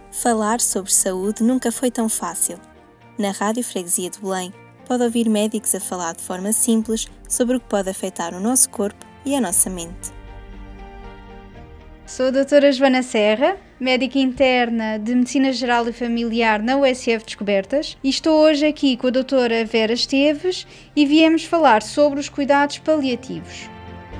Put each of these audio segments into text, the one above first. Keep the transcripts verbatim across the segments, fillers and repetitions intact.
Falar sobre saúde nunca foi tão fácil. Na Rádio Freguesia de Belém, pode ouvir médicos a falar de forma simples sobre o que pode afetar o nosso corpo e a nossa mente. Sou a doutora Joana Serra, médica interna de Medicina Geral e Familiar na U S F Descobertas, e estou hoje aqui com a doutora Vera Esteves e viemos falar sobre os cuidados paliativos.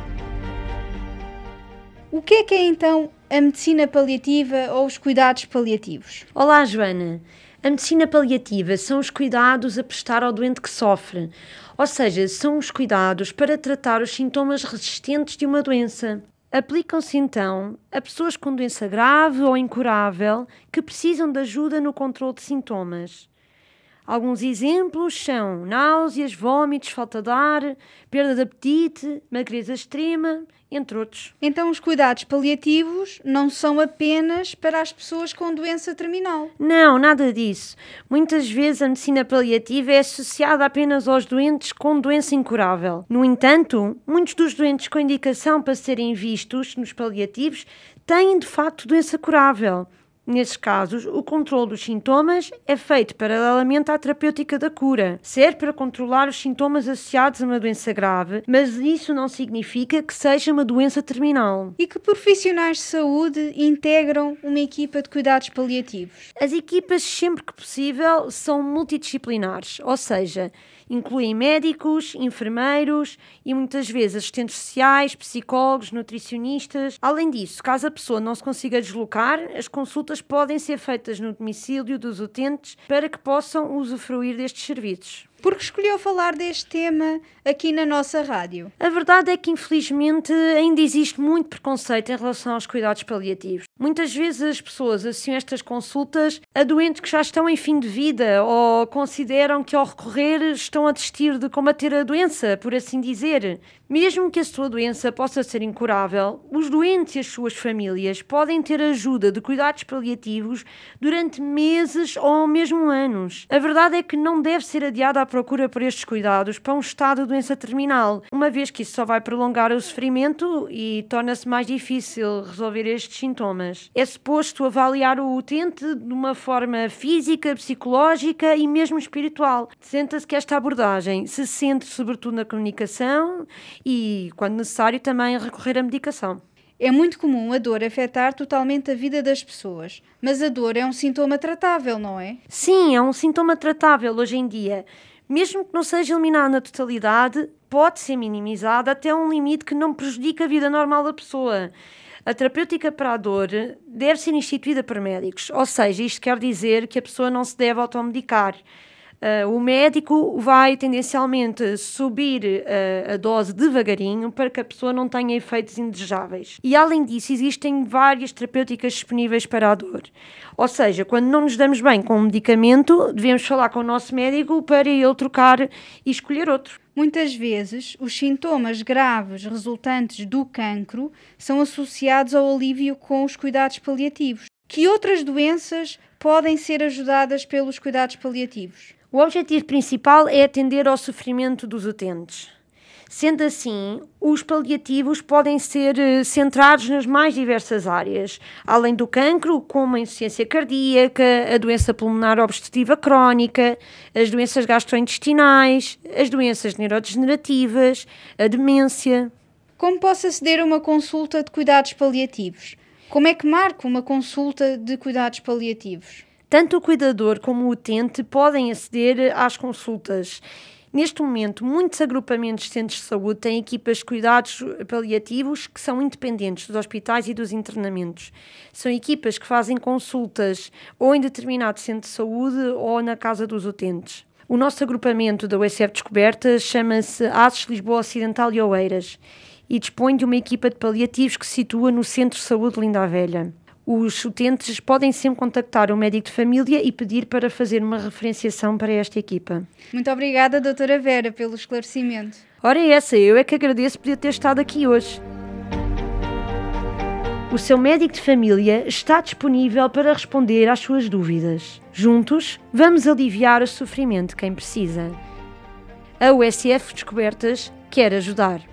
O que é que é então a medicina paliativa ou os cuidados paliativos? Olá, Joana. A medicina paliativa são os cuidados a prestar ao doente que sofre, ou seja, são os cuidados para tratar os sintomas resistentes de uma doença. Aplicam-se então a pessoas com doença grave ou incurável que precisam de ajuda no controle de sintomas. Alguns exemplos são náuseas, vômitos, falta de ar, perda de apetite, magreza extrema, entre outros. Então os cuidados paliativos não são apenas para as pessoas com doença terminal? Não, nada disso. Muitas vezes a medicina paliativa é associada apenas aos doentes com doença incurável. No entanto, muitos dos doentes com indicação para serem vistos nos paliativos têm de facto doença curável. Nesses casos, o controle dos sintomas é feito paralelamente à terapêutica da cura. Serve para controlar os sintomas associados a uma doença grave, mas isso não significa que seja uma doença terminal. E que profissionais de saúde integram uma equipa de cuidados paliativos? As equipas, sempre que possível, são multidisciplinares, ou seja, incluem médicos, enfermeiros e muitas vezes assistentes sociais, psicólogos, nutricionistas. Além disso, caso a pessoa não se consiga deslocar, as consultas podem ser feitas no domicílio dos utentes para que possam usufruir destes serviços. Por que escolheu falar deste tema aqui na nossa rádio? A verdade é que, infelizmente, ainda existe muito preconceito em relação aos cuidados paliativos. Muitas vezes as pessoas associam estas consultas a doentes que já estão em fim de vida ou consideram que, ao recorrer, estão a desistir de combater a doença, por assim dizer. Mesmo que a sua doença possa ser incurável, os doentes e as suas famílias podem ter ajuda de cuidados paliativos durante meses ou mesmo anos. A verdade é que não deve ser adiada a procura por estes cuidados para um estado de doença terminal, uma vez que isso só vai prolongar o sofrimento e torna-se mais difícil resolver estes sintomas. É suposto avaliar o utente de uma forma física, psicológica e mesmo espiritual. Senta-se que esta abordagem se centre sobretudo na comunicação e, quando necessário, também recorrer à medicação. É muito comum a dor afetar totalmente a vida das pessoas, mas a dor é um sintoma tratável, não é? Sim, é um sintoma tratável hoje em dia. Mesmo que não seja eliminado na totalidade, pode ser minimizado até um limite que não prejudica a vida normal da pessoa. A terapêutica para a dor deve ser instituída por médicos, ou seja, isto quer dizer que a pessoa não se deve automedicar. Uh, o médico vai tendencialmente subir uh, a dose devagarinho para que a pessoa não tenha efeitos indesejáveis. E além disso, existem várias terapêuticas disponíveis para a dor. Ou seja, quando não nos damos bem com um medicamento, devemos falar com o nosso médico para ele trocar e escolher outro. Muitas vezes, os sintomas graves resultantes do cancro são associados ao alívio com os cuidados paliativos. Que outras doenças podem ser ajudadas pelos cuidados paliativos? O objetivo principal é atender ao sofrimento dos utentes. Sendo assim, os paliativos podem ser centrados nas mais diversas áreas, além do cancro, como a insuficiência cardíaca, a doença pulmonar obstrutiva crónica, as doenças gastrointestinais, as doenças neurodegenerativas, a demência. Como posso aceder a uma consulta de cuidados paliativos? Como é que marco uma consulta de cuidados paliativos? Tanto o cuidador como o utente podem aceder às consultas. Neste momento, muitos agrupamentos de centros de saúde têm equipas de cuidados paliativos que são independentes dos hospitais e dos internamentos. São equipas que fazem consultas ou em determinado centro de saúde ou na casa dos utentes. O nosso agrupamento da U S F Descobertas chama-se ASES Lisboa Ocidental e Oeiras e dispõe de uma equipa de paliativos que se situa no Centro de Saúde de Linda a Velha. Os utentes podem sempre contactar o médico de família e pedir para fazer uma referenciação para esta equipa. Muito obrigada, doutora Vera, pelo esclarecimento. Ora é essa, eu é que agradeço por ter estado aqui hoje. O seu médico de família está disponível para responder às suas dúvidas. Juntos, vamos aliviar o sofrimento de quem precisa. A U S F Descobertas quer ajudar.